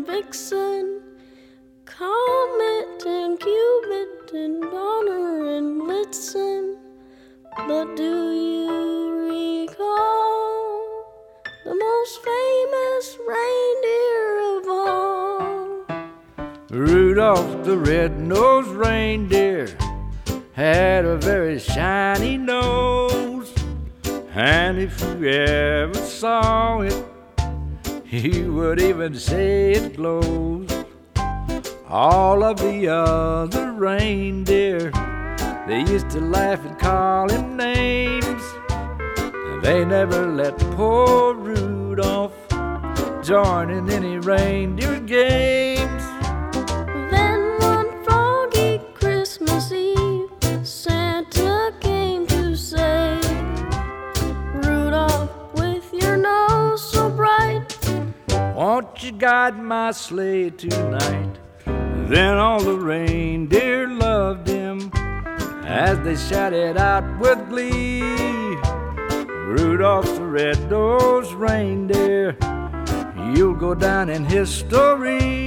and Vixen, Comet and Cupid and Donner and Blitzen. But do you recall the most famous reindeer of all? Rudolph the red-nosed reindeer had a very shiny nose, and if you ever saw it, he would even say it glows. All of the other reindeer, they used to laugh and call him names. They never let poor Rudolph join in any reindeer games. Then one foggy Christmas Eve, Santa came to say, Rudolph, with your nose so bright, won't you guide my sleigh tonight? Then all the reindeer loved him as they shouted out with glee, Rudolph the red-nosed reindeer, you'll go down in history.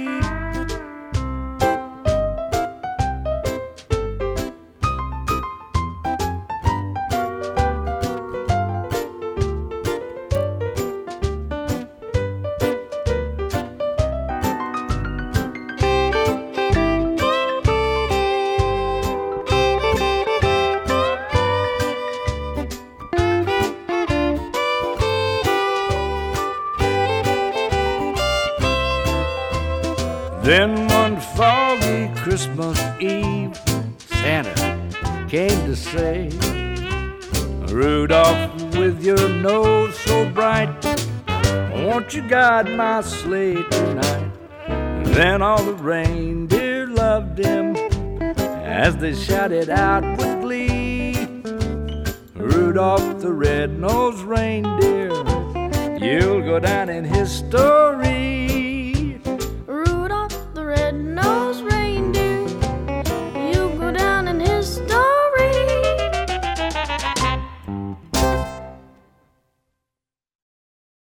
Then one foggy Christmas Eve, Santa came to say, Rudolph, with your nose so bright, won't you guide my sleigh tonight? Then all the reindeer loved him as they shouted out with glee, Rudolph the red-nosed reindeer, you'll go down in history.